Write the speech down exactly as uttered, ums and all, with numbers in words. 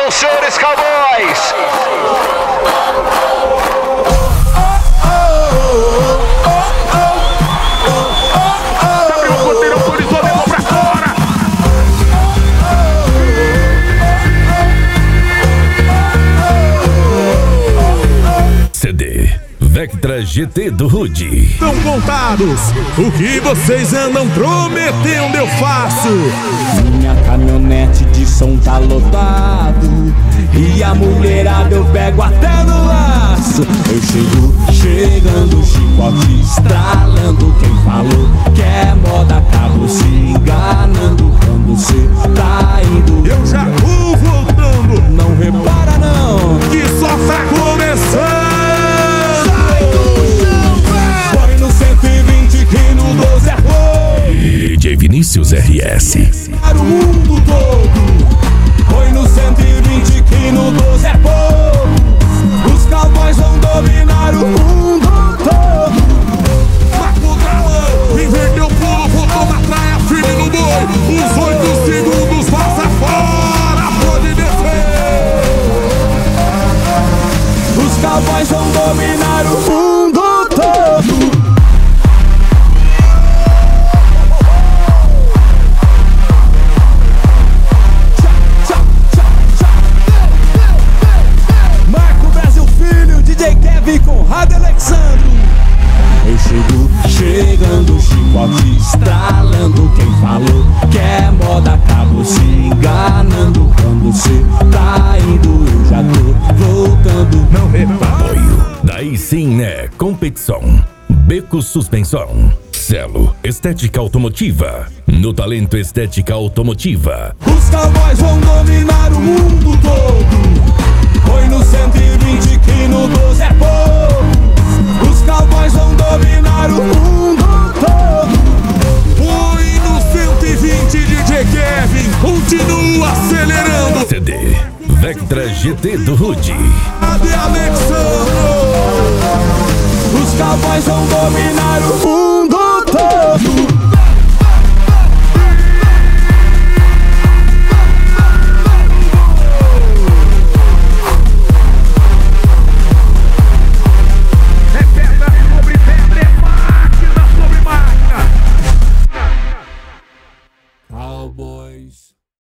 Atenção, senhores cowboys! Abriu o ponteiro, autorizou, levou pra fora! C D Vectra G T do Rude. Estão contados, o que vocês andam prometendo eu faço. Minha caminhonete de som tá lotado e a mulherada eu pego até no laço. Eu chego, chegando, chicote estralando. Quem falou que é moda acabou se enganando. Quando cê tá indo, Eu já vou voltando, não repara não, que só tá começando. põe no cento e vinte que no doze é fogo. D J Vinícius R S. Para o mundo todo, põe no cento e vinte que no doze é pouco. Os cowboys vão dominar o mundo todo. Marco Galão, inverteu o pulo, botou na praia, firme no boi. Os oito segundos passa fora, pode descer. Os cowboys vão dominar o mundo todo. Marco Brasil Filho, D J Kevin com Rádio Alexandro. Eu chego, chegando, chicote estralando. Quem falou que é moda acabou se enganando. Quando cê tá indo, eu já tô voltando. Não repara. Apoio. Daí sim, né? Competição. Beco Suspensão. Celo Estética Automotiva. No Talento Estética Automotiva. Os cowboys vão dominar o mundo todo. Põe no cento e vinte que no doze é pouco. Os cowboys vão dominar o mundo todo. Põe no cento e vinte, D J Kevin, continua acelerando. C D Vectra G T do Rude.